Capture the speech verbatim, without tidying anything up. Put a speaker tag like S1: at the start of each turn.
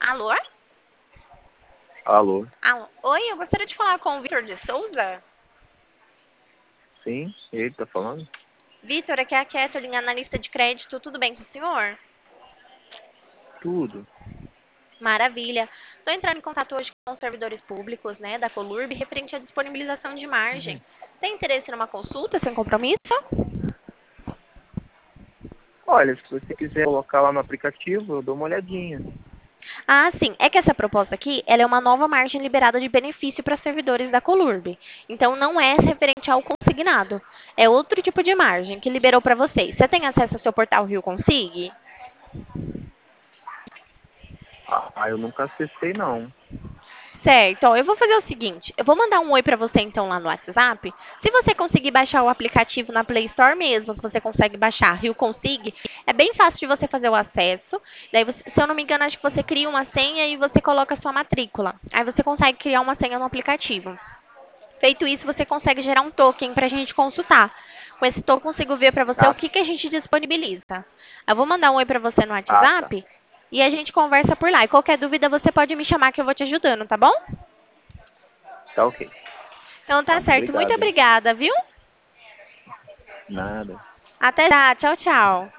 S1: Alô?
S2: Alô?
S1: Alô? Oi, eu gostaria de falar com o Vitor de Souza.
S2: Sim, ele tá falando?
S1: Vitor, aqui é a Kathleen, analista de crédito. Tudo bem com o senhor?
S2: Tudo.
S1: Maravilha. Estou entrando em contato hoje com os servidores públicos, né, da Colurb, referente à disponibilização de margem.
S2: Uhum.
S1: Tem interesse numa consulta sem compromisso?
S2: Olha, se você quiser colocar lá no aplicativo, eu dou uma olhadinha.
S1: Ah, sim. É que essa proposta aqui, ela é uma nova margem liberada de benefício para servidores da Colurb. Então, não é referente ao consignado. É outro tipo de margem que liberou para vocês. Você tem acesso ao seu portal Rio Consig?
S2: Ah, eu nunca acessei, não.
S1: Certo, ó, eu vou fazer o seguinte, eu vou mandar um oi pra você então lá no WhatsApp. Se você conseguir baixar o aplicativo na Play Store mesmo, que você consegue baixar, Rio Consig, é bem fácil de você fazer o acesso. Daí, você- se eu não me engano, acho que você cria uma senha e você coloca a sua matrícula. Aí você consegue criar uma senha no aplicativo. Feito isso, você consegue gerar um token pra gente consultar. Com esse token, eu consigo ver pra você o
S2: Ah,
S1: que, que a gente disponibiliza. Eu vou mandar um oi pra você no
S2: ah, tá.
S1: WhatsApp e a gente conversa por lá. E qualquer dúvida, você pode me chamar que eu vou te ajudando, tá bom?
S2: Tá ok.
S1: Então
S2: Tá,
S1: tá certo. Muito
S2: obrigado, hein?
S1: obrigada, viu?
S2: Nada.
S1: Até já. Tchau, tchau.